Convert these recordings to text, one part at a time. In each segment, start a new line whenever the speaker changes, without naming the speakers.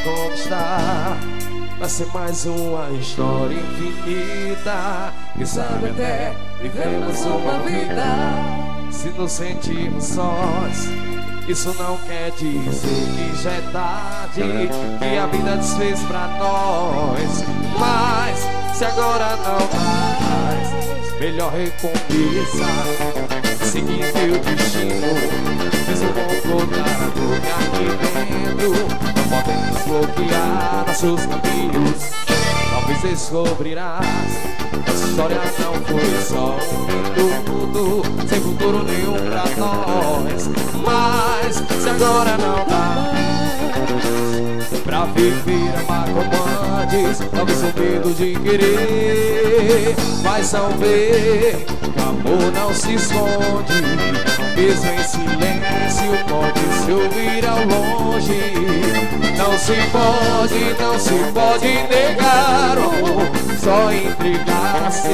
como está. Vai ser mais uma história infinita. Quem sabe até vivemos uma vida. Se nos sentimos sós, isso não quer dizer que já é tarde, que a vida desfez pra nós. Mas se agora não mais, melhor recomeçar, seguir teu destino. Fiz um bom contador aqui dentro. Não podemos bloquear nossos caminhos. Talvez descobrirás, essa história não foi só um minuto, sem futuro nenhum pra nós. Mas se agora não dá pra viver, amar como antes, talvez o medo de querer. Mas ao ver que o amor não se esconde, mesmo em silêncio pode se ouvir ao longe. Não se pode negar o amor, só entregar-se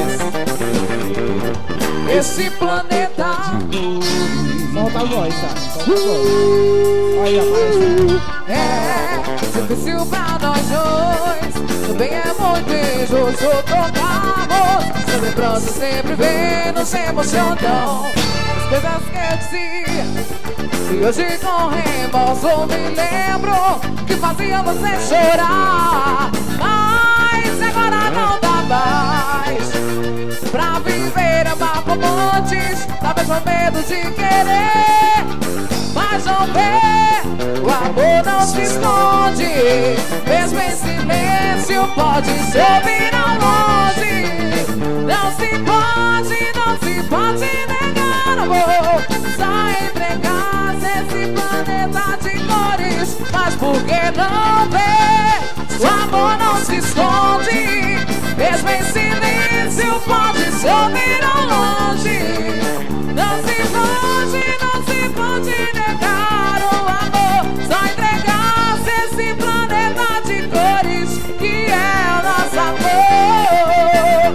esse planeta.
Solta a voz, tá? Solta a voz. Olha,
é difícil pra nós dois, também é muito injusto trocarmos. Sempre pronto, sempre vem, nos emocionam as coisas que eu dizia. E hoje com remorso me lembro que fazia você chorar. Mas agora não dá mais pra viver, amar como antes, talvez com medo de querer. Mas não vê, o amor não se esconde, mesmo em silêncio pode se ouvir ao longe. Não se pode negar amor, só entregar-se esse planeta de cores. Mas por que não vê, o amor não se esconde, mesmo em silêncio pode se ouvir ao longe. Não se pode negar o amor, só entregar-se esse planeta de cores que é o nosso amor.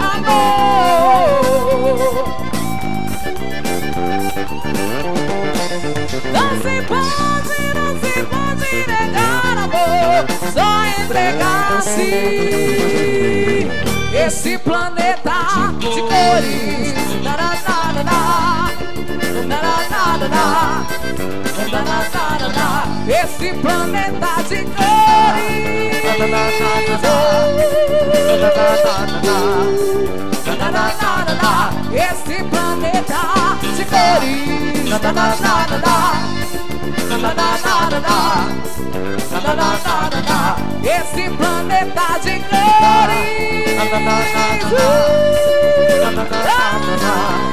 Amor. Não se pode negar amor, só entregar-se esse planeta de cores. Na na na na na na na na na na na, esse planeta de cores. Na na na na na, esse planeta de cores. Na na na na, esse planeta de cores.